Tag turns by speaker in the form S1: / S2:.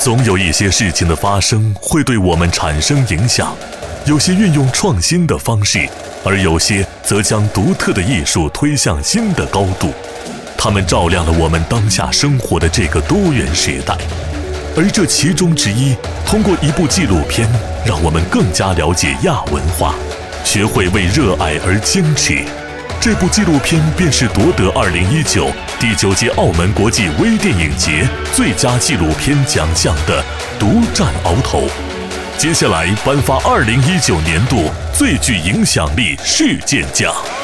S1: 总有一些事情的发生会对我们产生影响，有些运用创新的方式，而有些则将独特的艺术推向新的高度。它们照亮了我们当下生活的这个多元时代。而这其中之一，通过一部纪录片，让我们更加了解亚文化，学会为热爱而坚持。这部纪录片便是夺得2019第9届澳门国际微电影节最佳纪录片奖项的《独占鳌头》。接下来颁发2019年度最具影响力事件奖。